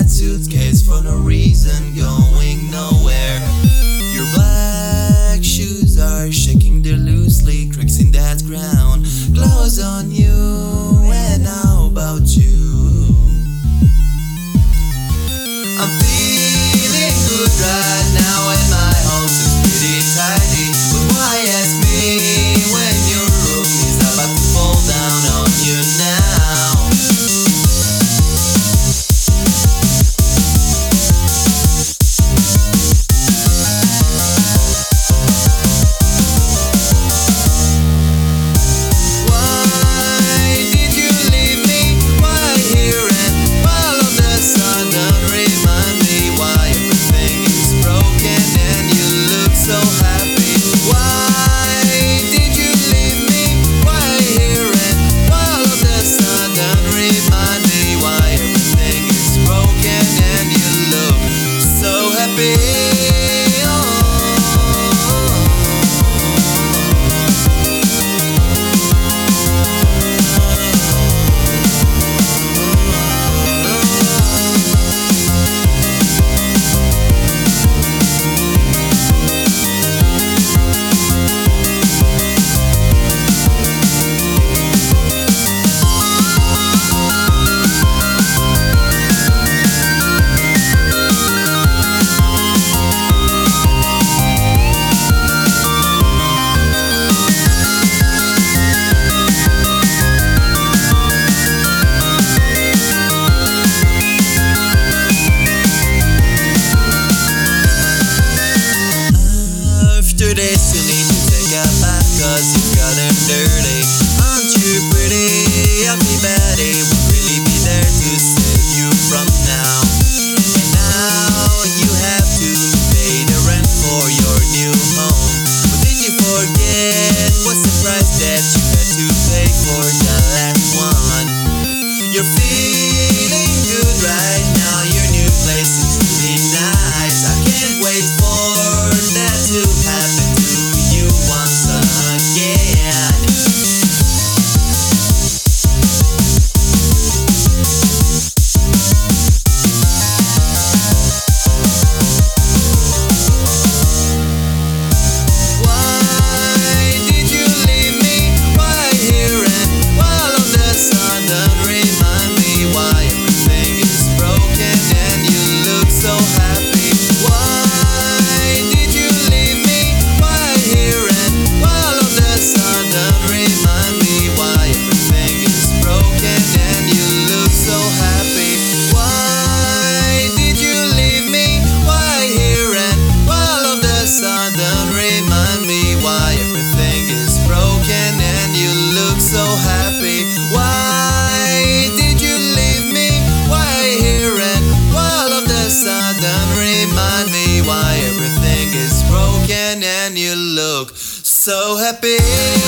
that suitcase for no reason, going nowhere. Your black shoes are shaking there loosely, cracks in that ground. Clothes on you, and how about you? I'm feeling good right now, and my house is pretty tidy. But why ask me when your room is about to fall down on you now? After this you need to take a bath, cause you've gotten dirty. Aren't you pretty? Ugly Betty will really be there to save you from now. And now you have to pay the rent for your new home. But did you forget what's the price that you had to pay for the last one? You're feeling good right now, your new place is really nice. I can't wait for that to happen to you once again. Why did you leave me? Why here and while on the sun? Don't remind me why everything is broken and you look so happy. Why did you leave me? Why here and while on the sun? Don't remind me why everything is broken and you look so happy. Why did you leave me? Why here and while on the sun? Don't remind me why everything is broken and you look so happy. Why did you leave me? Why here and while of the sun? Don't remind me why everything is broken and you look so happy.